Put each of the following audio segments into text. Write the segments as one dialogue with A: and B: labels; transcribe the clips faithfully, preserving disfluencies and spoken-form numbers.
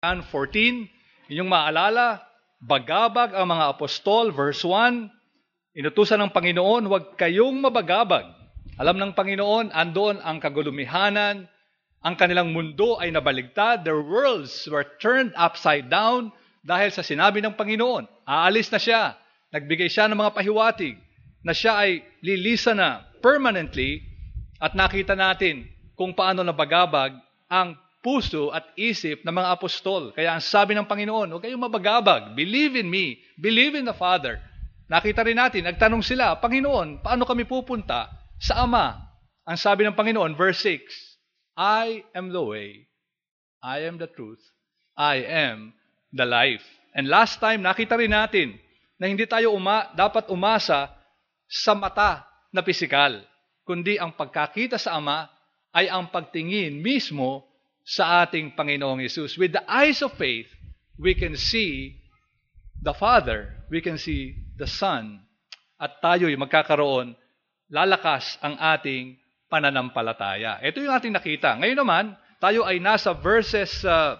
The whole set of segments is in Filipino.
A: John fourteen, inyong maalala, bagabag ang mga apostol, verse one, inutusan ng Panginoon, huwag kayong mabagabag. Alam ng Panginoon, andoon ang kagulumihanan, ang kanilang mundo ay nabaligtad, their worlds were turned upside down dahil sa sinabi ng Panginoon. Aalis na siya, nagbigay siya ng mga pahiwatig na siya ay lilisan na permanently at nakita natin kung paano nabagabag ang puso at isip ng mga apostol. Kaya ang sabi ng Panginoon, huwag kayong mabagabag. Believe in me. Believe in the Father. Nakita rin natin, nagtanong sila, Panginoon, paano kami pupunta sa Ama? Ang sabi ng Panginoon, verse six, I am the way, I am the truth, I am the life. And last time, nakita rin natin na hindi tayo uma, dapat umasa sa mata na pisikal, kundi ang pagkakita sa Ama ay ang pagtingin mismo sa ating Panginoong Hesus. With the eyes of faith, we can see the Father, we can see the Son, at tayo'y magkakaroon, lalakas ang ating pananampalataya. Ito yung ating nakita. Ngayon naman, tayo ay nasa verses uh,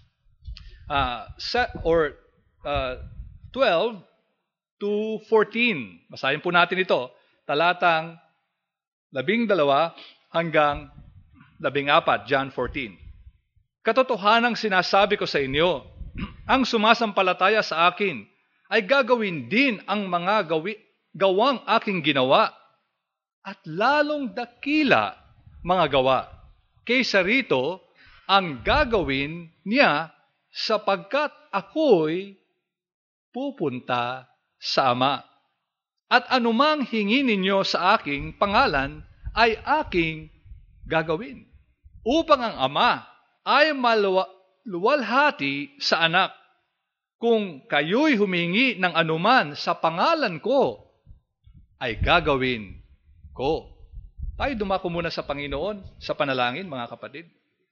A: uh, set, or uh, twelve to fourteen. Basahin po natin ito. Talatang labing dalawa hanggang labing apat, John fourteen. Katotohanang sinasabi ko sa inyo, ang sumasampalataya sa akin ay gagawin din ang mga gawi, gawang aking ginawa at lalong dakila mga gawa. Kaysa rito, ang gagawin niya sapagkat ako'y pupunta sa Ama. At anumang hingi ninyo sa aking pangalan ay aking gagawin. Upang ang Ama ay maluwalhati sa anak. Kung kayo'y humingi ng anuman sa pangalan ko, ay gagawin ko. Tayo dumako muna sa Panginoon, sa panalangin, mga kapatid.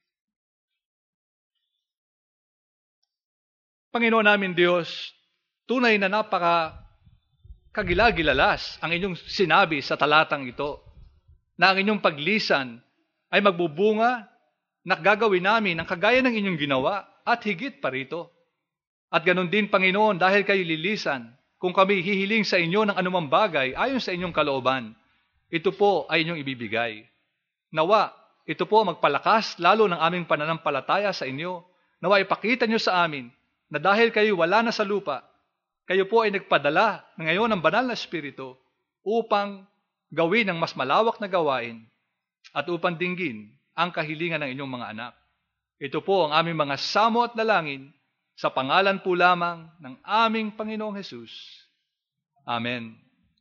A: Panginoon namin Diyos, tunay na napaka kagilagilalas ang inyong sinabi sa talatang ito, na ang inyong paglisan ay magbubunga na gagawin namin ang kagaya ng inyong ginawa at higit pa rito. At ganun din, Panginoon, dahil kayo lilisan, kung kami hihiling sa inyo ng anumang bagay ayon sa inyong kalooban, ito po ay inyong ibibigay. Nawa, ito po magpalakas lalo ng aming pananampalataya sa inyo. Nawa, ipakita nyo sa amin na dahil kayo wala na sa lupa, kayo po ay nagpadala ngayon ng banal na Espiritu upang gawin ang mas malawak na gawain at upang dinggin ang kahilingan ng inyong mga anak. Ito po ang aming mga samo at dalangin sa pangalan po lamang ng aming Panginoong Hesus. Amen.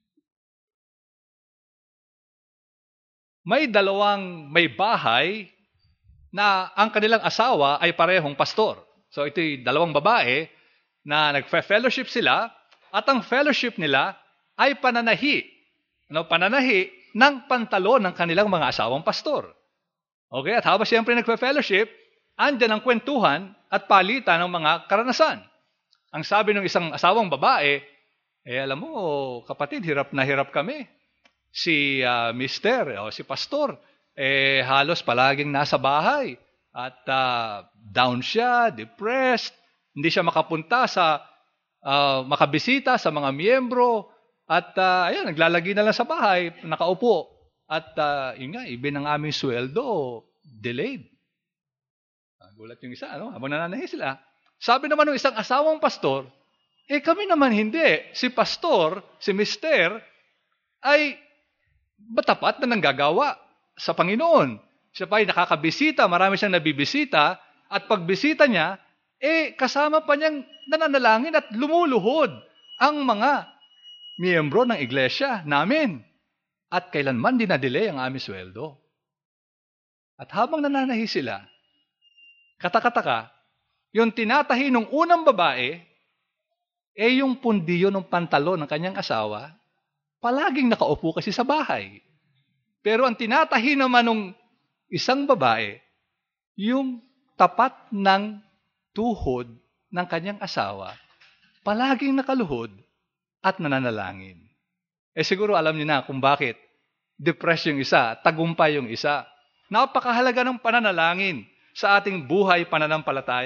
A: May dalawang may bahay na ang kanilang asawa ay parehong pastor. So ito'y dalawang babae na nagfe-fellowship sila at ang fellowship nila ay pananahi. Ano, pananahi ng pantalon ng kanilang mga asawang pastor. Okay, at habang siyempre nagpe-fellowship, andyan ang kwentuhan at palitan ng mga karanasan. Ang sabi ng isang asawang babae, eh alam mo, kapatid, hirap na hirap kami. Si uh, mister o si pastor, eh halos palaging nasa bahay. At uh, down siya, depressed, hindi siya makapunta sa, uh, makabisita sa mga miyembro. At uh, ayan, naglalagi na lang sa bahay, nakaupo. At uh, yun nga, ibin ang aming sweldo, delayed. Gulat yung isa, ano? Habang nananahi sila. Sabi naman ng isang asawang pastor, eh kami naman hindi. Si pastor, si mister, ay matapat na nanggagawa sa Panginoon. Siya pa ay nakakabisita, marami siyang nabibisita, at pagbisita niya, eh kasama pa niyang nananalangin at lumuluhod ang mga miyembro ng iglesia namin. At kailanman din na-delay ang aming sweldo. At habang nananahi sila, katakataka, yung tinatahi ng unang babae, eh yung pundiyo ng pantalon ng kanyang asawa, palaging nakaupo kasi sa bahay. Pero ang tinatahi naman ng isang babae, yung tapat ng tuhod ng kanyang asawa, palaging nakaluhod at nananalangin. Eh siguro alam niyo na kung bakit depressed yung isa, tagumpay yung isa. Napakahalaga ng pananalangin sa ating buhay pananampalataya.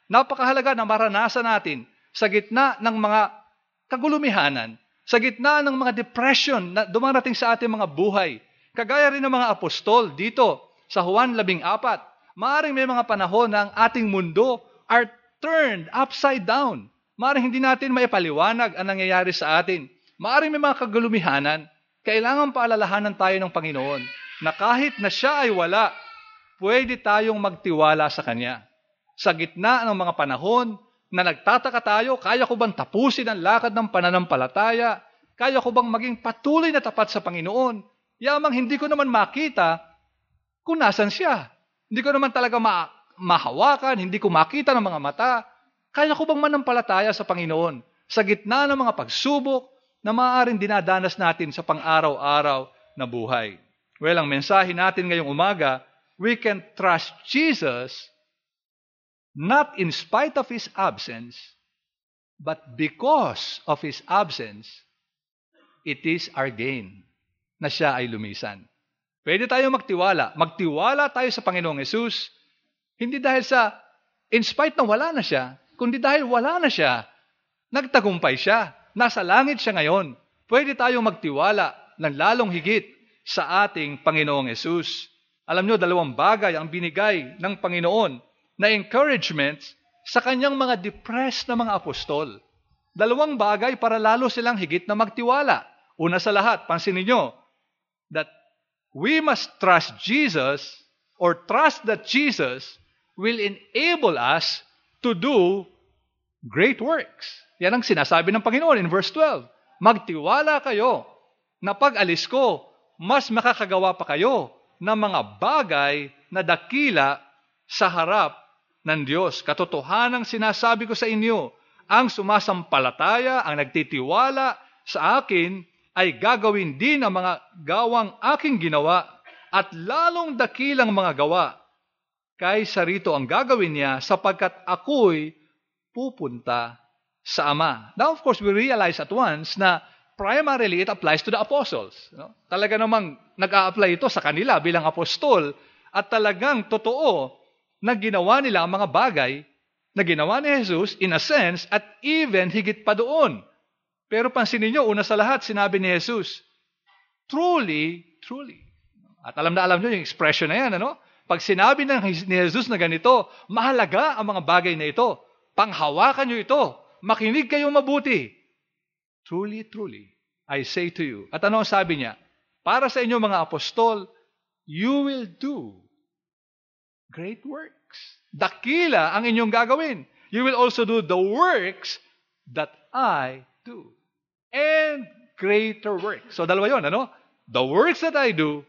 A: Napakahalaga na maranasan natin sa gitna ng mga kagulumihanan, sa gitna ng mga depression na dumarating sa ating mga buhay. Kagaya rin ng mga apostol dito sa Juan labing apat, maaring may mga panahon na ang ating mundo are turned upside down. Maaring hindi natin maipaliwanag ang nangyayari sa atin. Maaring may mga kagulumihanan, kailangan paalalahanan tayo ng Panginoon na kahit na siya ay wala, pwede tayong magtiwala sa Kanya. Sa gitna ng mga panahon na nagtataka tayo, kaya ko bang tapusin ang lakad ng pananampalataya? Kaya ko bang maging patuloy na tapat sa Panginoon? Yamang hindi ko naman makita kung nasan siya. Hindi ko naman talaga ma- mahawakan, hindi ko makita ng mga mata. Kaya ko bang manampalataya sa Panginoon sa gitna ng mga pagsubok na maaaring dinadanas natin sa pang-araw-araw na buhay? Well, ang mensahe natin ngayong umaga, we can trust Jesus not in spite of His absence, but because of His absence, it is our gain na siya ay lumisan. Pwede tayo magtiwala. Magtiwala tayo sa Panginoong Yesus, hindi dahil sa, in spite na wala na siya, kundi dahil wala na siya, nagtagumpay siya, nasa langit siya ngayon. Pwede tayong magtiwala ng lalong higit sa ating Panginoong Yesus. Alam nyo, dalawang bagay ang binigay ng Panginoon na encouragement sa kanyang mga depressed na mga apostol. Dalawang bagay para lalo silang higit na magtiwala. Una sa lahat, pansinin nyo, that we must trust Jesus or trust that Jesus will enable us to do great works. Yan ang sinasabi ng Panginoon in verse twelve. Magtiwala kayo na pag-alis ko, mas makakagawa pa kayo ng mga bagay na dakila sa harap ng Diyos. Katotohanang sinasabi ko sa inyo, ang sumasampalataya, ang nagtitiwala sa akin, ay gagawin din ang mga gawang aking ginawa at lalong dakilang mga gawa. Kaysa rito ang gagawin niya sapagkat ako'y pupunta sa Ama. Now, of course, we realize at once na primarily it applies to the apostles. No? Talaga namang nag-a-apply ito sa kanila bilang apostol at talagang totoo na ginawa nila ang mga bagay na ginawa ni Jesus in a sense at even higit pa doon. Pero pansinin nyo, una sa lahat, sinabi ni Jesus, truly, truly. At alam na alam nyo yung expression na yan, ano? Pag sinabi ng ni Jesus na ganito, mahalaga ang mga bagay na ito. Panghawakan nyo ito. Makinig kayo mabuti. Truly, truly, I say to you. At ano ang sabi niya? Para sa inyo mga apostol, you will do great works. Dakila ang inyong gagawin. You will also do the works that I do. And greater works. So dalawa yun, ano? The works that I do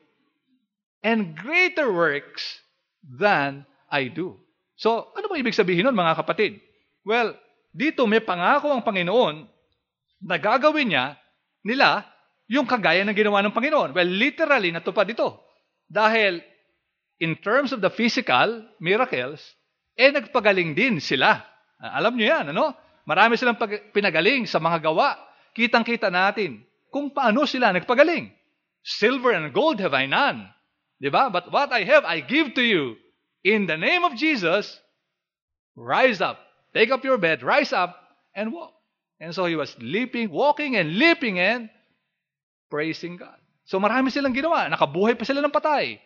A: and greater works than I do. So, ano ba ibig sabihin nun, mga kapatid? Well, dito may pangako ang Panginoon na gagawin niya, nila, yung kagaya ng ginawa ng Panginoon. Well, literally, natupad ito. Dahil, in terms of the physical miracles, eh nagpagaling din sila. Alam niyo yan, ano? Marami silang pag- pinagaling sa mga gawa. Kitang-kita natin kung paano sila nagpagaling. Silver and gold have I none. Diba? But what I have, I give to you. In the name of Jesus, rise up. Take up your bed, rise up, and walk. And so he was leaping, walking and leaping and praising God. So marami silang ginawa. Nakabuhay pa sila ng patay.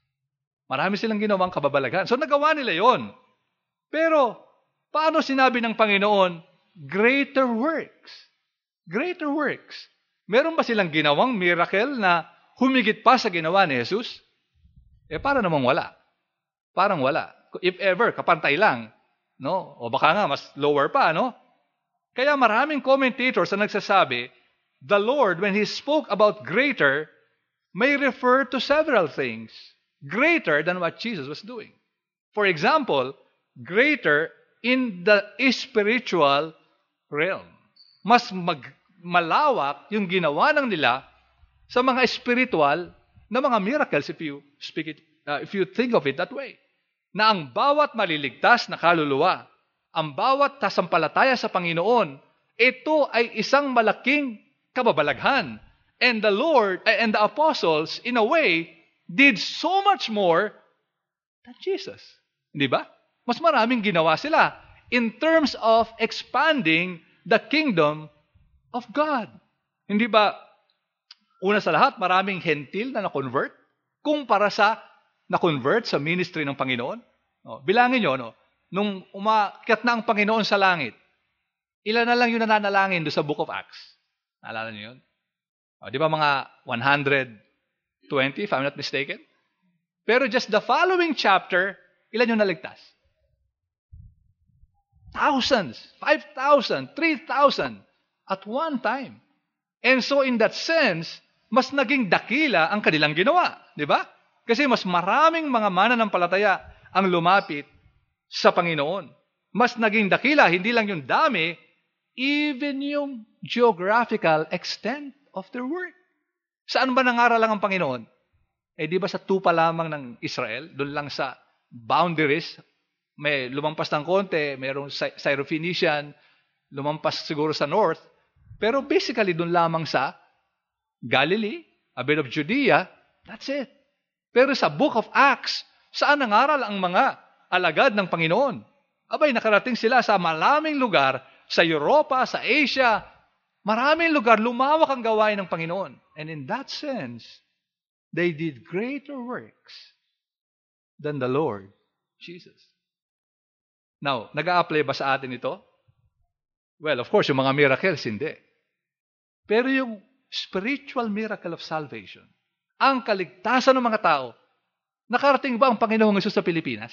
A: Marami silang ginawang kababalaghan. So nagawa nila yon. Pero, paano sinabi ng Panginoon, greater works? Greater works. Meron ba silang ginawang miracle na humigit pa sa ginawa ni Jesus? Eh, para namang wala. Parang wala. If ever, kapantay lang. No? O baka nga, mas lower pa, no? Kaya maraming commentators na nagsasabi, the Lord, when He spoke about greater, may refer to several things. Greater than what Jesus was doing. For example, greater in the spiritual realm. Mas mag, malawak yung ginawa ng nila sa mga spiritual na mga miracles if you speak it, uh, if you think of it that way. Na ang bawat maliligtas na kaluluwa, ang bawat tasampalataya sa Panginoon, ito ay isang malaking kababalaghan. And the Lord and the apostles, in a way, did so much more than Jesus. Hindi ba? Mas maraming ginawa sila. in terms of expanding the kingdom of God. Hindi ba, una sa lahat, maraming hentil na na-convert kumpara sa na-convert sa ministry ng Panginoon? O, bilangin nyo, no? Nung umakyat na ang Panginoon sa langit, ilan na lang yung nananalangin doon sa Book of Acts? Naalala niyo yun? O, di ba mga one hundred twenty, if I'm not mistaken? Pero just the following chapter, ilan yung naligtas? Thousands, five thousand, three thousand at one time. And so in that sense, mas naging dakila ang kanilang ginawa. Di ba? Kasi mas maraming mga mananampalataya ang lumapit sa Panginoon. Mas naging dakila, hindi lang yung dami, even yung geographical extent of their work. Saan ba nangaral lang ang Panginoon? Eh di ba sa tupa lamang ng Israel? Doon lang sa boundaries, may lumampas ng konti, mayroong Syrophoenician, lumampas siguro sa north, pero basically doon lamang sa Galilee, a bit of Judea, that's it. Pero sa Book of Acts, saan nangaral ang mga alagad ng Panginoon? Abay, nakarating sila sa maraming lugar, sa Europa, sa Asia, maraming lugar, lumawak ang gawain ng Panginoon. And in that sense, they did greater works than the Lord Jesus. Now, nag-a-apply ba sa atin ito? Well, of course, yung mga miracles, hindi. Pero yung spiritual miracle of salvation, ang kaligtasan ng mga tao, nakarating ba ang Panginoong Hesus sa Pilipinas?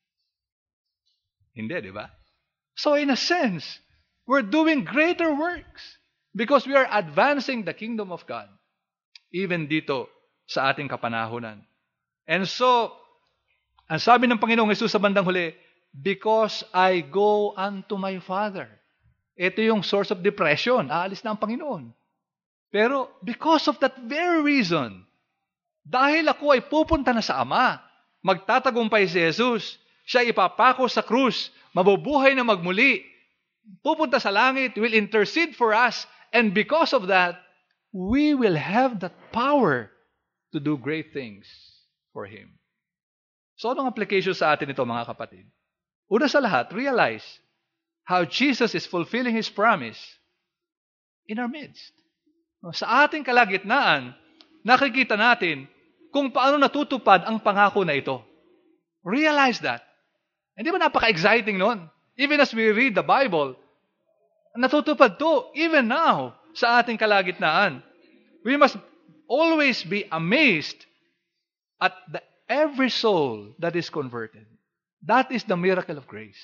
A: Hindi, di ba? So in a sense, we're doing greater works because we are advancing the kingdom of God, even dito sa ating kapanahunan. And so, ang sabi ng Panginoong Hesus sa bandang huli, because I go unto my Father. Ito yung source of depression. Aalis na ang Panginoon. Pero because of that very reason, dahil ako ay pupunta na sa Ama, magtatagumpay si Jesus, siya ipapako sa krus, mabubuhay na magmuli, pupunta sa langit, will intercede for us, and because of that, we will have that power to do great things for Him. So, anong application sa atin ito, mga kapatid? Una sa lahat, realize how Jesus is fulfilling His promise in our midst. Sa ating kalagitnaan, nakikita natin kung paano natutupad ang pangako na ito. Realize that. Hindi ba napaka-exciting nun? Even as we read the Bible, natutupad to even now sa ating kalagitnaan. We must always be amazed at the, every soul that is converted. That is the miracle of grace.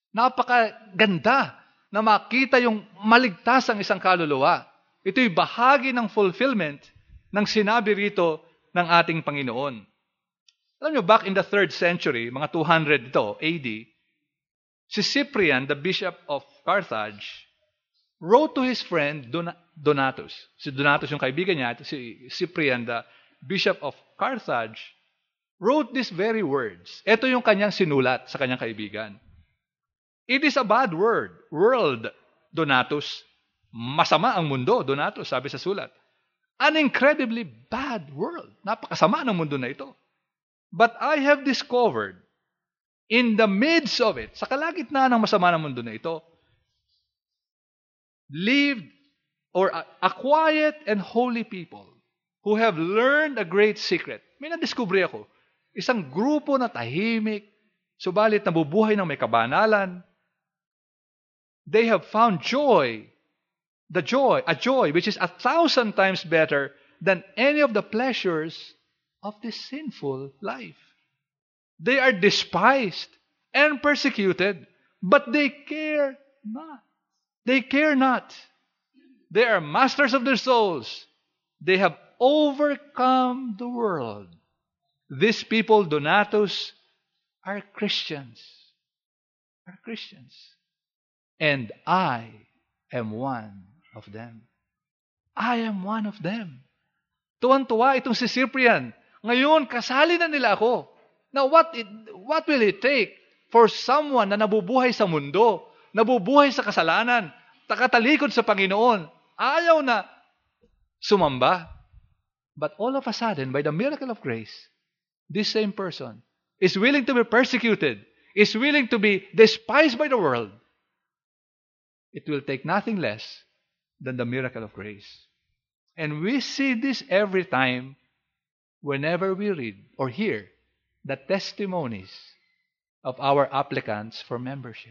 A: Napakaganda na makita yung maligtas ang isang kaluluwa. Ito'y bahagi ng fulfillment ng sinabi rito ng ating Panginoon. Alam nyo, back in the third century, mga two hundred ito, A D, si Cyprian, the bishop of Carthage, wrote to his friend Don- Donatus. Si Donatus yung kaibigan niya, si Cyprian, the bishop of Carthage, wrote these very words. Ito yung kanyang sinulat sa kanyang kaibigan. It is a bad word, world, Donatus. Masama ang mundo, Donatus, sabi sa sulat. An incredibly bad world. Napakasama ng mundo na ito. But I have discovered, in the midst of it, sa kalagitnaan ng masama ng mundo na ito, lived or a, a quiet and holy people who have learned a great secret. May nadiskubre ako. Isang grupo na tahimik, subalit nabubuhay ng may kabanalan. They have found joy, the joy, a joy which is a thousand times better than any of the pleasures of this sinful life. They are despised and persecuted, but they care not. They care not. They are masters of their souls. They have overcome the world. These people, Donatus, are Christians. Are Christians. And I am one of them. I am one of them. Tuwan-tuwa itong si Cyprian. Ngayon, kasali na nila ako. Now, what, it, what will it take for someone na nabubuhay sa mundo, nabubuhay sa kasalanan, takatalikod sa Panginoon, ayaw na sumamba? But all of a sudden, by the miracle of grace, this same person is willing to be persecuted, is willing to be despised by the world, it will take nothing less than the miracle of grace. And we see this every time whenever we read or hear the testimonies of our applicants for membership.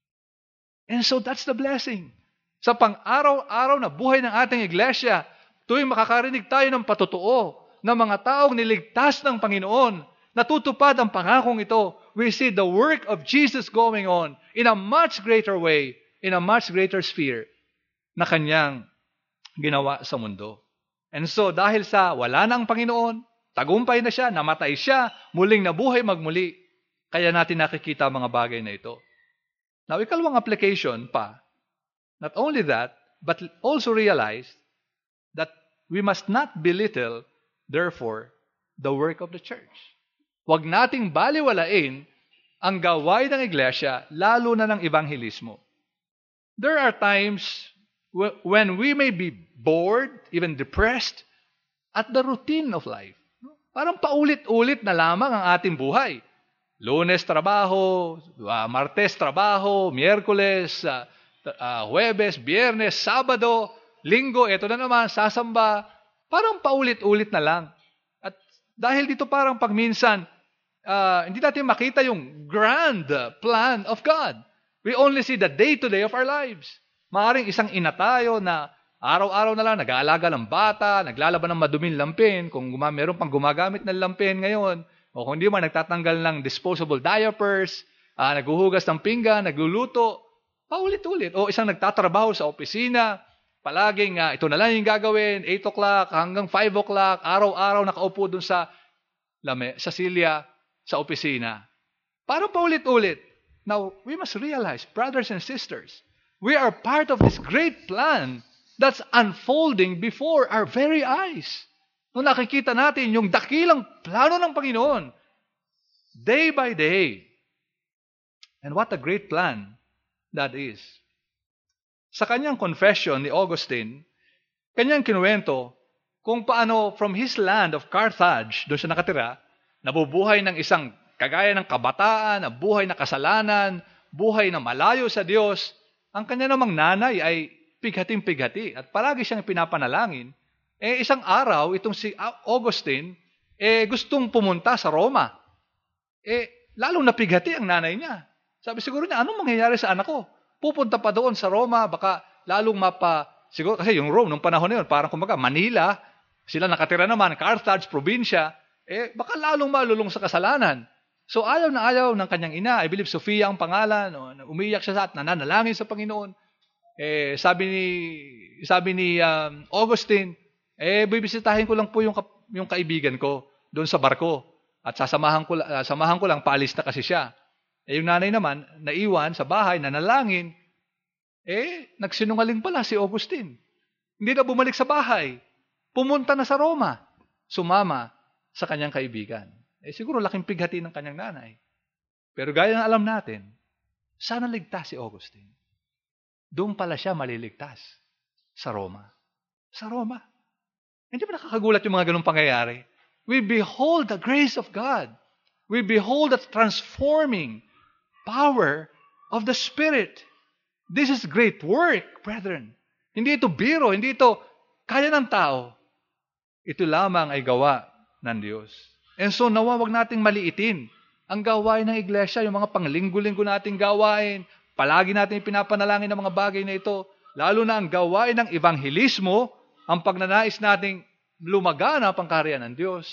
A: And so that's the blessing. Sa pang-araw-araw na buhay ng ating iglesia, tuwing makakarinig tayo ng patotoo ng mga taong niligtas ng Panginoon, natutupad ang pangakong ito, we see the work of Jesus going on in a much greater way, in a much greater sphere na kanyang ginawa sa mundo. And so, dahil sa wala na ang Panginoon, tagumpay na siya, namatay siya, muling nabuhay magmuli, kaya natin nakikita ang mga bagay na ito. Now, ikalawang application pa, not only that, but also realize that we must not belittle, therefore, the work of the church. Huwag nating baliwalain ang gawain ng iglesia, lalo na ng ebanghelismo. There are times when we may be bored, even depressed, at the routine of life. Parang paulit-ulit na lamang ang ating buhay. Lunes, trabaho, uh, Martes, trabaho, Miyerkules, uh, uh, Huwebes, Biyernes, Sabado, Linggo, eto na naman, sasamba. Parang paulit-ulit na lang. At dahil dito parang pagminsan, uh, hindi natin makita yung grand plan of God. We only see the day-to-day of our lives. Maaring isang ina tayo na araw-araw na lang nag-aalaga ng bata, naglalaban ng maduming lampin, kung guma- meron pang gumagamit ng lampin ngayon, o kung hindi man nagtatanggal ng disposable diapers, uh, naghuhugas ng pinggan, nagluluto, paulit-ulit. O isang nagtatrabaho sa opisina, palaging uh, ito na lang yung gagawin, eight o'clock hanggang five o'clock, araw-araw nakaupo dun sa, lame, sa silya, sa opisina. Parang paulit-ulit. Now, we must realize, brothers and sisters, we are part of this great plan that's unfolding before our very eyes. Nung nakikita natin yung dakilang plano ng Panginoon, day by day. And what a great plan that is. Sa kanyang confession ni Augustine, kanyang kinuwento kung paano from his land of Carthage, doon siya nakatira, nabubuhay ng isang kagaya ng kabataan, na buhay na kasalanan, buhay na malayo sa Diyos. Ang kanya namang nanay ay pighating-pighati at palagi siyang pinapanalangin. Eh isang araw, itong si Augustine, eh gustong pumunta sa Roma. Eh lalong napighati ang nanay niya. Sabi siguro niya, anong mangyayari sa anak ko? Pupunta pa doon sa Roma, baka lalong mapa, siguro kasi yung Rome, nung panahon na yun, parang kumbaga Manila, sila nakatira naman, Carthage, probinsya, eh baka lalong malulong sa kasalanan. So ayaw na ayaw ng kanyang ina, I believe Sofia ang pangalan, no? Umiiyak siya at nananalangin sa Panginoon. Eh sabi ni sabi ni um, Augustine, eh bibisitahin ko lang po yung yung kaibigan ko doon sa barko at sasamahan ko uh, samahan ko lang, paalis na kasi siya. Eh yung nanay naman naiwan sa bahay, nanalangin. Eh nagsinungaling pala si Augustine. Hindi na bumalik sa bahay. Pumunta na sa Roma. Sumama sa kanyang kaibigan. Eh siguro laking pighati ng kanyang nanay. Pero gaya ng alam natin, sana ligtas si Augustine. Doon pala siya maliligtas. Sa Roma. Sa Roma. Hindi ba nakakagulat yung mga ganung pangyayari? We behold the grace of God. We behold the transforming power of the Spirit. This is great work, brethren. Hindi ito biro, hindi ito kaya ng tao. Ito lamang ay gawa ng Diyos. And so, nawa wag nating maliitin ang gawain ng iglesia, yung mga panglinggo-linggo nating gawain, palagi natin pinapanalangin ng mga bagay na ito, lalo na ang gawain ng ebanghelismo, ang pagnanais nating lumagana ang pangkaryan ng Diyos.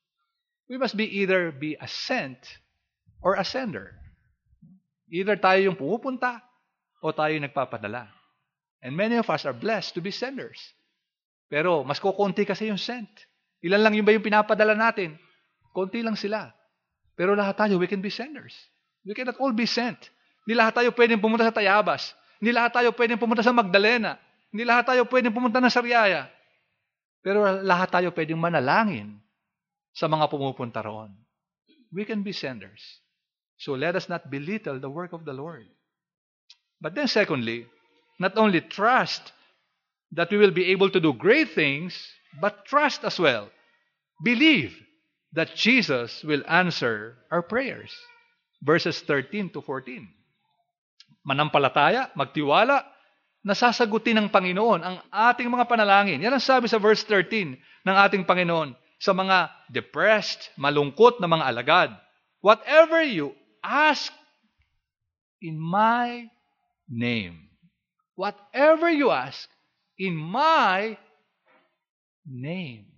A: We must be either be a sent or a sender. Either tayo yung pumupunta o tayo yung nagpapadala. And many of us are blessed to be senders. Pero mas kukunti kasi yung sent. Ilan lang yung ba yung pinapadala natin? Konti lang sila. Pero lahat tayo, we can be senders. We cannot all be sent. Hindi lahat tayo pwedeng pumunta sa Tayabas. Hindi lahat tayo pwedeng pumunta sa Magdalena. Hindi lahat tayo pwedeng pumunta na Sariaya. Pero lahat tayo pwedeng manalangin sa mga pumupunta roon. We can be senders. So let us not belittle the work of the Lord. But then secondly, not only trust that we will be able to do great things, but trust as well. Believe that Jesus will answer our prayers. verses thirteen to fourteen. Manampalataya, magtiwala, nasasagutin ng Panginoon ang ating mga panalangin. Yan ang sabi sa verse thirteen ng ating Panginoon sa mga depressed, malungkot na mga alagad. Whatever you ask in my name. Whatever you ask in my name.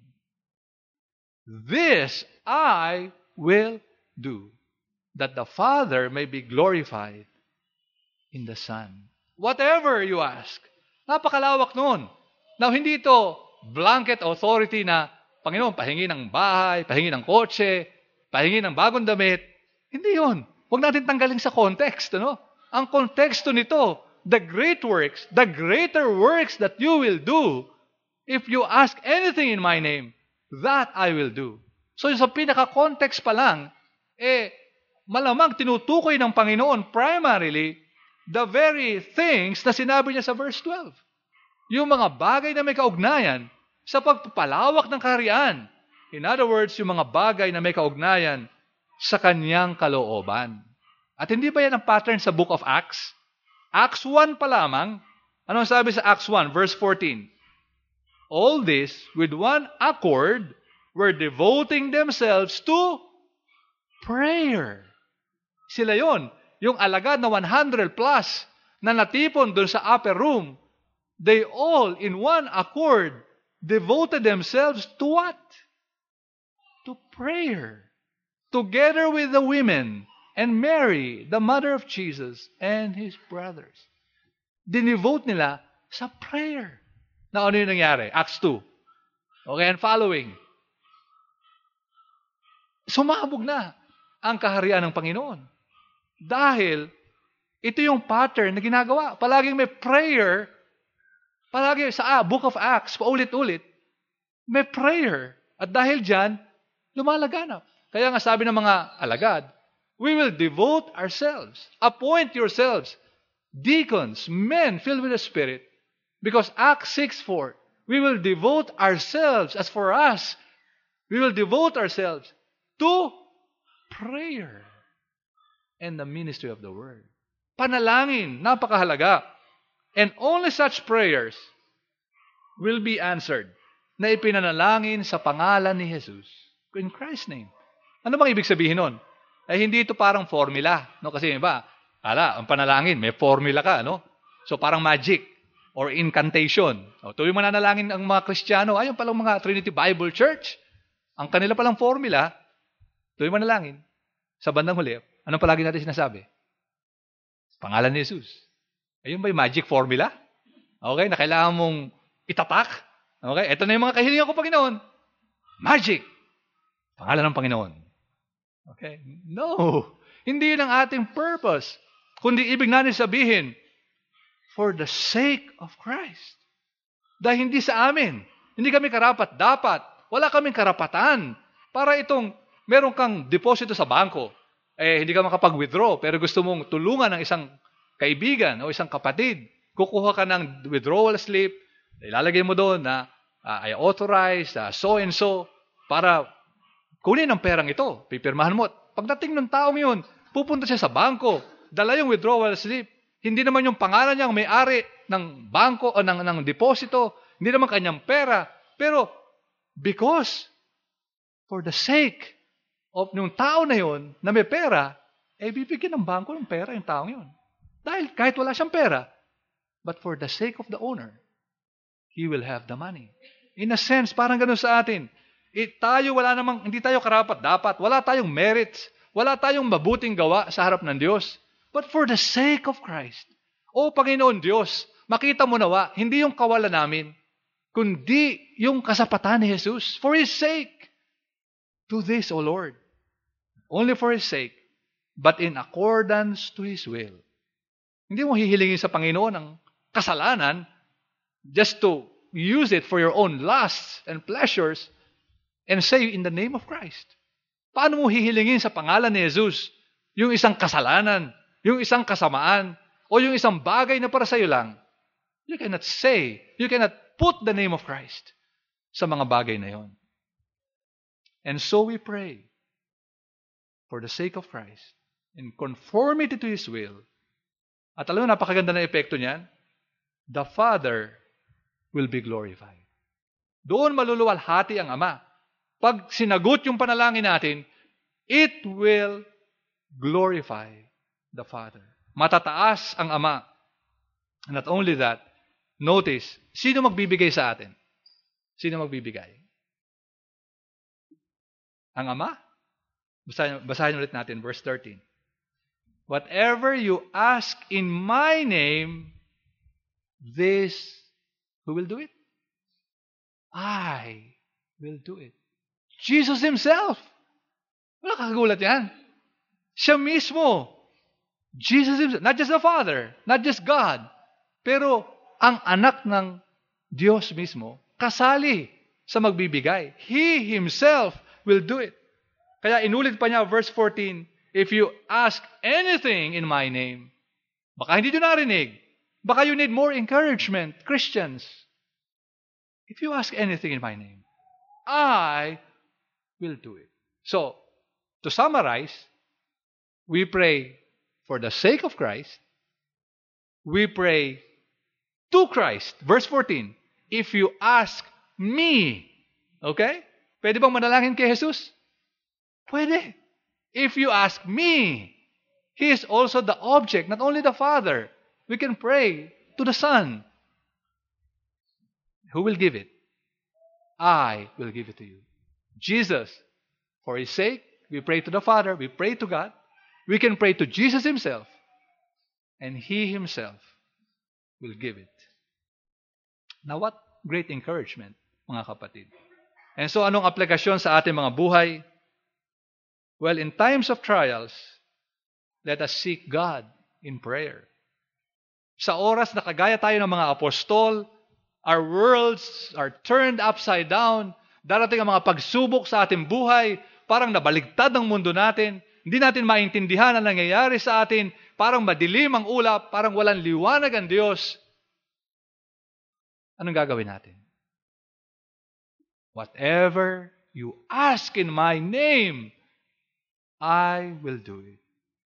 A: This I will do, that the Father may be glorified in the Son. Whatever you ask. Napakalawak nun. Now, hindi ito blanket authority na, Panginoon, pahingi ng bahay, pahingi ng kotse, pahingi ng bagong damit. Hindi yun. Huwag natin tanggalin sa context. Ano? Ang konteksto nito, the great works, the greater works that you will do, if you ask anything in my name, that I will do. So sa pinaka-context pa lang, eh, malamang tinutukoy ng Panginoon primarily the very things na sinabi niya sa verse twelve. Yung mga bagay na may kaugnayan sa pagpapalawak ng kaharian. In other words, yung mga bagay na may kaugnayan sa kanyang kalooban. At hindi ba yan ang pattern sa book of Acts? Acts one pa lamang, anong sabi sa Acts one, verse fourteen? All this, with one accord, were devoting themselves to prayer. Sila yon, yung alagad na one hundred plus na natipon doon sa upper room, they all, in one accord, devoted themselves to what? To prayer. Together with the women and Mary, the mother of Jesus, and his brothers. Dinevote nila sa prayer. Na ano yung nangyari? Acts two. Okay, and following. Sumabog na ang kaharian ng Panginoon. Dahil ito yung pattern na ginagawa. Palaging may prayer, palagi sa ah, book of Acts, paulit-ulit, may prayer. At dahil dyan, lumalaganap. Kaya nga sabi ng mga alagad, we will devote ourselves. Appoint yourselves, deacons, men filled with the Spirit. Because Acts six four, we will devote ourselves, as for us, we will devote ourselves to prayer and the ministry of the word. Panalangin, napakahalaga. And only such prayers will be answered na ipinanalangin sa pangalan ni Jesus. In Christ's name. Ano bang ibig sabihin nun? Ay hindi ito parang formula. No? Kasi iba, ala, ang panalangin, may formula ka. No? So parang magic or incantation. O, tuwing mananalangin ang mga Kristiyano, ayun palang mga Trinity Bible Church. Ang kanila palang formula, tuwing manalangin, sa bandang huli, anong palagi natin sinasabi? Pangalan ni Jesus. Ayun ba yung magic formula? Okay, na kailangan mong itatak? Okay, ito na yung mga kahilingan ko, Panginoon. Magic! Pangalan ng Panginoon. Okay? No. Hindi yun ang ating purpose. Kundi ibig natin sabihin, for the sake of Christ. Dahil hindi sa amin. Hindi kami karapat-dapat. Wala kaming karapatan. Para itong, meron kang deposito sa bangko. Eh, hindi ka makapag-withdraw, pero gusto mong tulungan ng isang kaibigan o isang kapatid. Kukuha ka ng withdrawal slip, ilalagay mo doon na uh, I authorize uh, so and so para kunin ang perang ito. Pipirmahan mo. Pagdating ng taong yun, pupunta siya sa bangko, dala yung withdrawal slip. Hindi naman yung pangalan niya ang may-ari ng bangko o ng, ng deposito. Hindi naman kanyang pera. Pero because for the sake of yung tao na yun na may pera, eh bibigyan ng bangko ng pera yung taong yun. Dahil kahit wala siyang pera, but for the sake of the owner, he will have the money. In a sense, parang ganun sa atin. Eh, tayo wala namang, hindi tayo karapat-dapat. Wala tayong merits. Wala tayong mabuting gawa sa harap ng Diyos. But for the sake of Christ, O Panginoon Diyos, makita mo nawa, hindi yung kawalan namin, kundi yung kasapatan ni Jesus. For His sake, do this, O Lord. Only for His sake, but in accordance to His will. Hindi mo hihilingin sa Panginoon ang kasalanan just to use it for your own lusts and pleasures and say in the name of Christ. Paano mo hihilingin sa pangalan ni Jesus yung isang kasalanan, yung isang kasamaan, o yung isang bagay na para sa iyo lang? You cannot say, you cannot put the name of Christ sa mga bagay na yon. And so we pray for the sake of Christ in conformity to His will. At alam mo, napakaganda na epekto niyan. The Father will be glorified. Doon maluluwalhati ang Ama. Pag sinagot yung panalangin natin, it will glorify the Father. Matataas ang Ama. Not only that, notice, sino magbibigay sa atin? Sino magbibigay? Ang Ama? Basahin, basahin ulit natin, verse thirteen. Whatever you ask in my name, this, who will do it? I will do it. Jesus Himself. Wala kakagulat yan. Siya mismo. Jesus Himself. Not just the Father. Not just God. Pero ang anak ng Diyos mismo, kasali sa magbibigay. He Himself will do it. Kaya inulit pa niya, verse fourteen, if you ask anything in my name, baka hindi nyo narinig. Baka you need more encouragement, Christians. If you ask anything in my name, I will do it. So, to summarize, we pray for the sake of Christ. We pray to Christ. Verse fourteen, if you ask me, okay? Pwede bang manalangin kay Jesus? Pwede. If you ask me, He is also the object, not only the Father. We can pray to the Son. Who will give it? I will give it to you. Jesus, for His sake, we pray to the Father, we pray to God. We can pray to Jesus Himself, and He Himself will give it. Now, what great encouragement, mga kapatid. And so, anong aplikasyon sa ating mga buhay? Well, in times of trials, let us seek God in prayer. Sa oras na kagaya tayo ng mga apostol, our worlds are turned upside down, darating ang mga pagsubok sa ating buhay, parang nabaligtad ang mundo natin, hindi natin maintindihan ang nangyayari sa atin, parang madilim ang ulap, parang walang liwanag ang Diyos. Anong gagawin natin? Whatever you ask in my name, I will do it.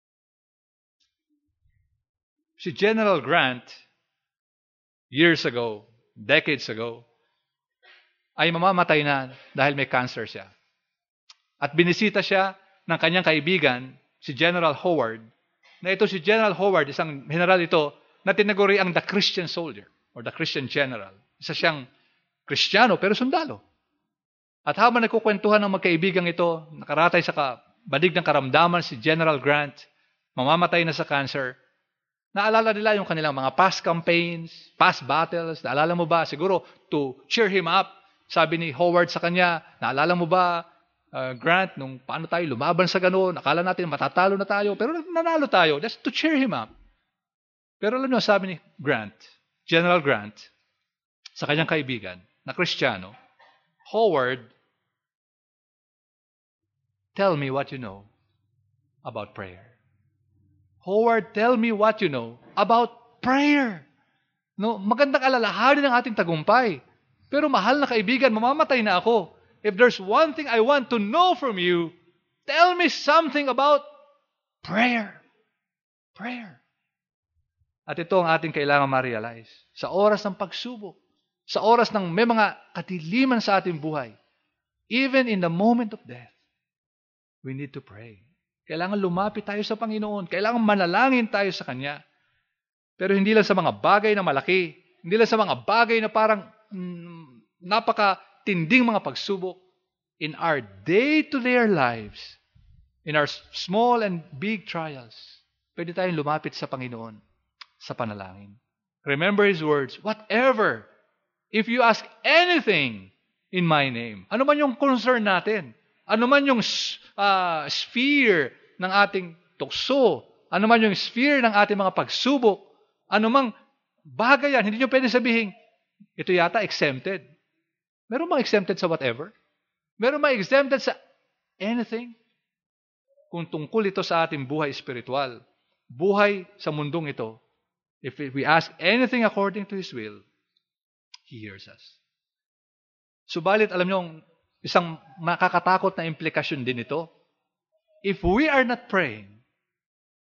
A: Si General Grant, years ago, decades ago, ay mamamatay na dahil may cancer siya. At binisita siya ng kanyang kaibigan, si General Howard, na ito si General Howard, isang general ito, na tinaguri ang the Christian soldier or the Christian general. Isa siyang Kristiyano pero sundalo. At habang nagkukwentuhan ng magkaibigang ito, nakaratay sa badig ng karamdaman si General Grant, mamamatay na sa cancer, naalala nila yung kanilang mga past campaigns, past battles, naalala mo ba? Siguro to cheer him up, sabi ni Howard sa kanya, naalala mo ba, uh, Grant, nung paano tayo lumaban sa gano'n, akala natin matatalo na tayo, pero nanalo tayo, just to cheer him up. Pero alam nyo, sabi ni Grant, General Grant, sa kanyang kaibigan, na Kristiyano, Howard, tell me what you know about prayer. Howard, tell me what you know about prayer. No, magandang alalahanin ng ating tagumpay. Pero mahal na kaibigan, mamamatay na ako. If there's one thing I want to know from you, tell me something about prayer. Prayer. At ito ang ating kailangan ma-realize. Sa oras ng pagsubok, sa oras ng may mga katiliman sa ating buhay, even in the moment of death, we need to pray. Kailangan lumapit tayo sa Panginoon. Kailangan manalangin tayo sa Kanya. Pero hindi lang sa mga bagay na malaki. Hindi lang sa mga bagay na parang mm, napakatinding mga pagsubok. In our day-to-day lives, in our small and big trials, pwede tayong lumapit sa Panginoon sa panalangin. Remember His words, whatever, if you ask anything in my name, ano man yung concern natin, ano man yung uh, sphere ng ating tukso, ano man yung sphere ng ating mga pagsubok, ano mang bagay yan, hindi nyo pwede sabihin, ito yata exempted. Meron bang exempted sa whatever? Meron bang exempted sa anything? Kung tungkol ito sa ating buhay espiritual, buhay sa mundong ito, if we ask anything according to His will, He hears us. Subalit, alam nyo, isang makakatakot na implikasyon din ito. If we are not praying,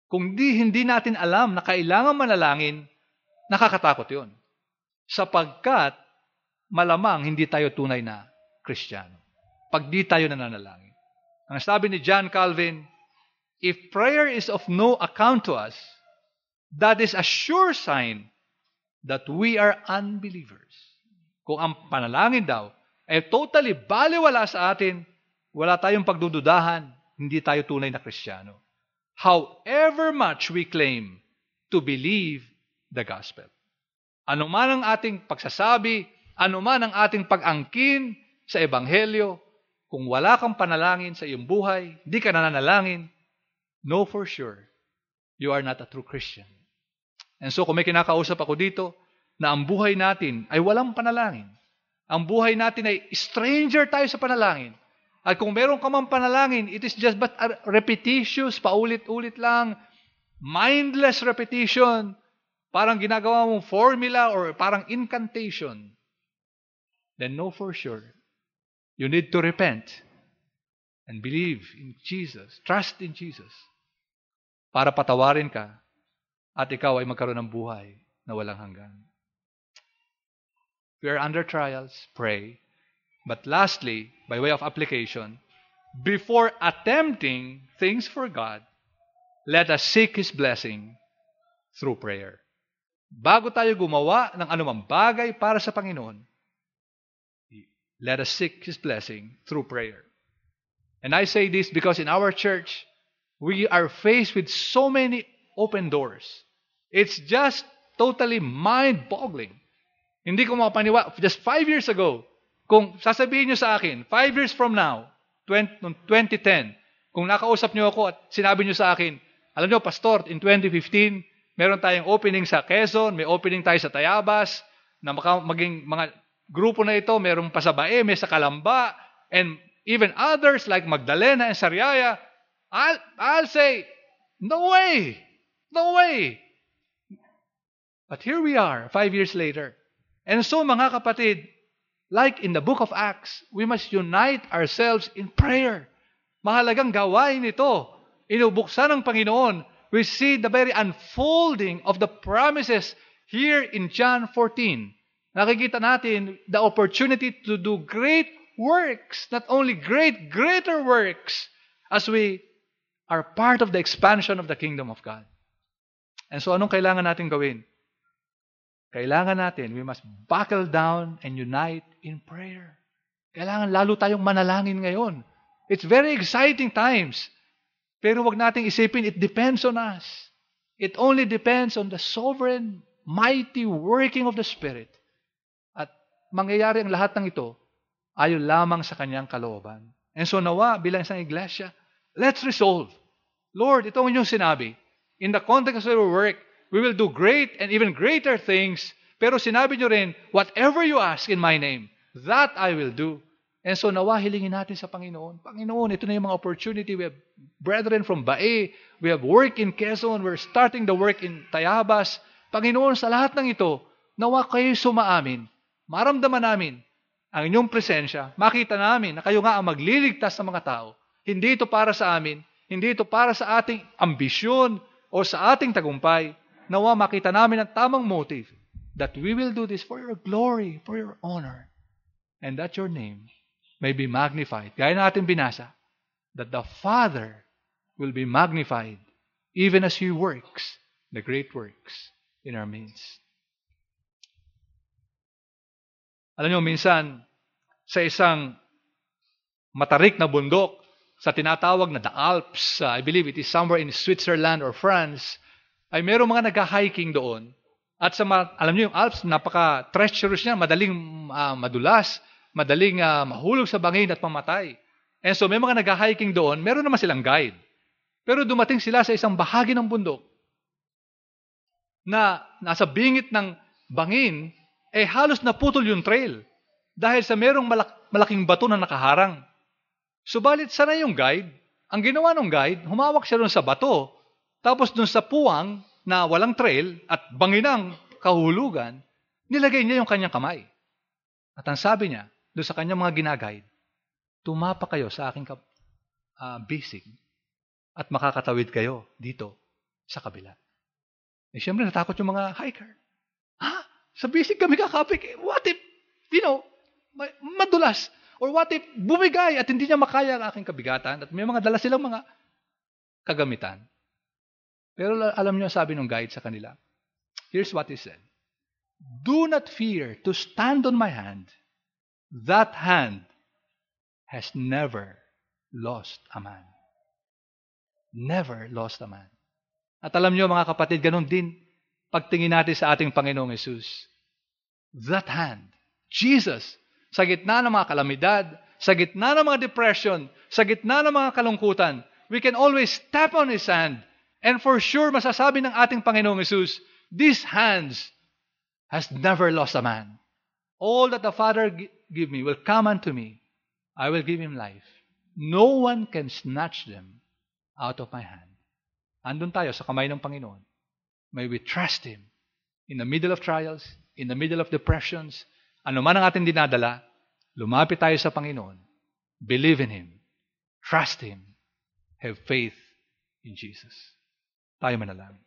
A: Kung di hindi natin alam na kailangan manalangin, nakakatakot yun. Sapagkat malamang hindi tayo tunay na Kristiyano. Pag di tayo nananalangin. Ang sabi ni John Calvin, if prayer is of no account to us, that is a sure sign that we are unbelievers. Kung ang panalangin daw ay totally baliwala sa atin, wala tayong pagdududahan, hindi tayo tunay na Kristiyano. However much we claim to believe the gospel. Ano man ang ating pagsasabi, ano man ang ating pag-angkin sa Ebanghelyo, kung wala kang panalangin sa iyong buhay, di ka nananalangin, know for sure, you are not a true Christian. And so kung may kinakausap ako dito, na ang buhay natin ay walang panalangin. Ang buhay natin ay stranger tayo sa panalangin. At kung meron ka mang panalangin, it is just but a repetitious, paulit-ulit lang, mindless repetition, parang ginagawa mong formula or parang incantation, then know for sure, you need to repent and believe in Jesus, trust in Jesus, para patawarin ka at ikaw ay magkaroon ng buhay na walang hanggan. If you are under trials, pray. But lastly, by way of application, before attempting things for God, let us seek His blessing through prayer. Bago tayo gumawa ng anumang bagay para sa Panginoon, let us seek His blessing through prayer. And I say this because in our church, we are faced with so many open doors. It's just totally mind-boggling. Hindi ko mapaniwala. Just five years ago, kung sasabihin nyo sa akin, five years from now, twenty ten, kung nakausap nyo ako at sinabi nyo sa akin, alam nyo, Pastor, in twenty fifteen, meron tayong opening sa Quezon, may opening tayo sa Tayabas, na maka, maging mga grupo na ito, merong pa sa Baeme, sa Calamba, and even others like Magdalena and Sariaya, I'll, I'll say, no way, no way. But here we are, five years later. And so, mga kapatid, like in the book of Acts, we must unite ourselves in prayer. Mahalagang gawain ito. Inubuksan ng Panginoon. We see the very unfolding of the promises here in John fourteen. Nakikita natin the opportunity to do great works. Not only great, greater works as we are part of the expansion of the kingdom of God. And so anong kailangan natin gawin? Kailangan natin, we must buckle down and unite in prayer. Kailangan lalo tayong manalangin ngayon. It's very exciting times. Pero wag nating isipin, it depends on us. It only depends on the sovereign, mighty working of the Spirit. At mangyayari ang lahat ng ito, ayon lamang sa kanyang kalooban. And so nawa, bilang isang iglesia, let's resolve. Lord, ito ang inyong sinabi. In the context of our work, we will do great and even greater things. Pero sinabi nyo rin, whatever you ask in my name, that I will do. And so nawa, hilingin natin sa Panginoon. Panginoon, ito na yung mga opportunity. We have brethren from Bae. We have work in Quezon. We're starting the work in Tayabas. Panginoon, sa lahat ng ito, nawa kayo sumaamin. Maramdaman namin ang inyong presensya. Makita namin na kayo nga ang magliligtas sa mga tao. Hindi ito para sa amin. Hindi ito para sa ating ambisyon o sa ating tagumpay. Nawa makita namin ang tamang motive that we will do this for your glory, for your honor, and that your name may be magnified. Gaya na ating binasa, that the Father will be magnified even as He works the great works in our midst. Alam niyo, minsan, sa isang matarik na bundok, sa tinatawag na the Alps, uh, I believe it is somewhere in Switzerland or France, ay mayroong mga nag-hiking doon. At sa, alam niyo yung Alps, napaka-treacherous niya, madaling uh, madulas, madaling uh, mahulog sa bangin at mamatay. And so may mga nag-hiking doon, meron naman silang guide. Pero dumating sila sa isang bahagi ng bundok na nasa bingit ng bangin, eh halos naputol yung trail dahil sa merong malak- malaking bato na nakaharang. Subalit sana yung guide, ang ginawa ng guide, humawak siya doon sa bato. Tapos dun sa puwang na walang trail at banginang kahulugan, nilagay niya yung kanyang kamay. At ang sabi niya, doon sa kanyang mga ginagayad, tumapa kayo sa aking uh, bisig at makakatawid kayo dito sa kabila. Eh, siyempre, natakot yung mga hiker. Ha? Sa basic kami kakapik. Eh, what if, you know, madulas? Or what if bumigay at hindi niya makaya ang aking kabigatan at may mga dala silang mga kagamitan. Pero alam niyo, sabi ng guide sa kanila, here's what he said. Do not fear to stand on my hand. That hand has never lost a man. Never lost a man. At alam niyo mga kapatid, ganun din pagtingin natin sa ating Panginoong Yesus. That hand, Jesus, sa gitna ng mga kalamidad, sa gitna ng mga depression, sa gitna ng mga kalungkutan, we can always step on His hand. And for sure, masasabi ng ating Panginoong Yesus, these hands has never lost a man. All that the Father give me will come unto me. I will give him life. No one can snatch them out of my hand. Andun tayo sa kamay ng Panginoon. May we trust Him in the middle of trials, in the middle of depressions, ano man ang ating dinadala, lumapit tayo sa Panginoon. Believe in Him. Trust Him. Have faith in Jesus. Tayo manalangin.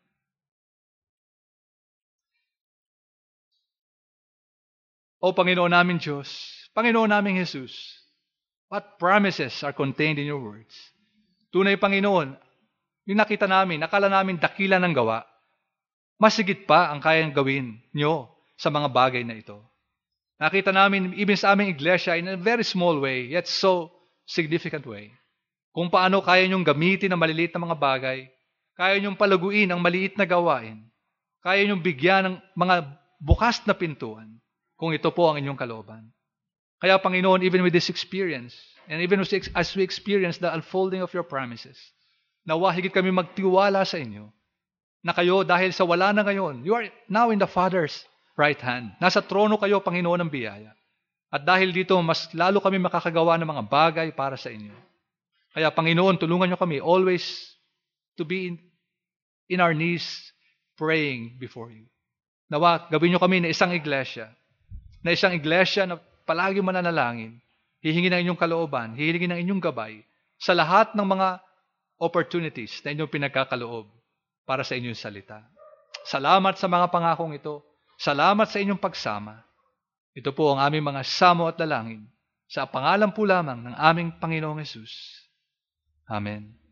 A: O Panginoon namin Diyos, Panginoon namin Jesus, what promises are contained in your words? Tunay, Panginoon, yung nakita namin, nakala namin dakila ng gawa, mas higit pa ang kayang gawin nyo sa mga bagay na ito. Nakita namin, even sa aming iglesia, in a very small way, yet so significant way, kung paano kaya nyong gamitin ang maliliit na mga bagay, kaya nyong palaguin ang maliit na gawain, kaya nyong bigyan ng mga bukas na pintuan, kung ito po ang inyong kalooban. Kaya Panginoon, even with this experience, and even as we experience the unfolding of your promises, nawa higit kami magtiwala sa inyo, na kayo dahil sa wala na ngayon, you are now in the Father's right hand. Nasa trono kayo, Panginoon, ng biyaya. At dahil dito, mas lalo kami makakagawa ng mga bagay para sa inyo. Kaya Panginoon, tulungan nyo kami always to be in, in our knees praying before you. Nawa, gawin nyo kami na isang iglesia, na isang iglesia na palagi mananalangin, hihingi ng inyong kalooban, hihingi ng inyong gabay sa lahat ng mga opportunities na inyong pinagkakaloob para sa inyong salita. Salamat sa mga pangakong ito. Salamat sa inyong pagsama. Ito po ang aming mga samo at dalangin sa pangalan po lamang ng aming Panginoong Hesus. Amen.